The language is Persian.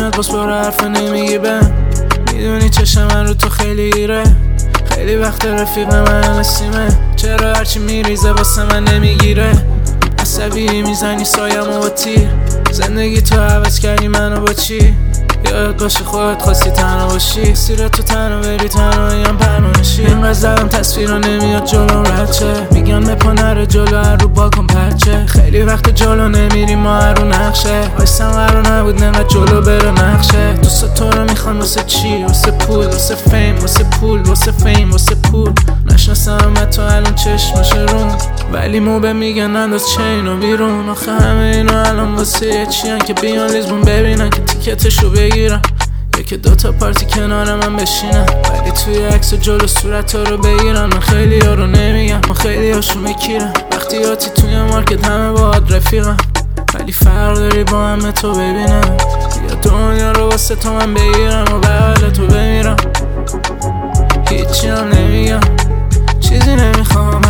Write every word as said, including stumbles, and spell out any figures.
میاد باز برو حرف نمیگی به میدونی چشم من رو تو خیلی گیره خیلی وقت رفیق من نسیمه چرا هرچی میریزه واسه من نمیگیره عصبی میزنی سایمو با تیر زندگی تو عوض کردی منو با چی یاد باشه خودت خواستی تنها باشی سیره تو تنها بری تنهاییم پرمانشی اینقدر زدم تصویر رو نمیاد جلوم رچه میگن مپا نره جلو هر رو بالکن پرچه خیلی وقت جلو نمیریم ما هر رو نقشه وایستم قرار نبود نقدر جلو بره نقشه دوست تو رو میخوان واسه چی واسه پول واسه فیم واسه پول واسه فیم واسه پول نشناسم تو الان چشمش روم ولی موبه میگن انداز چینو بیرون آخه همه اینو الان واسه چیان که بیان لیزبون ببینن که تیکتشو بگیرن یکی دوتا پارتی کنار من بشینن ولی توی عکس جلو صورت ها رو بگیرن من خیلی ها رو نمیگم من خیلی هاشون میکیرم وقتی آتی توی مارکت همه باهات رفیقم ولی فرق داری با همه تو ببینم یا دنیا رو واسه تو من بگیرم و به حال تو بمیرم هیچی هم نمیگم چیزی نمیخوام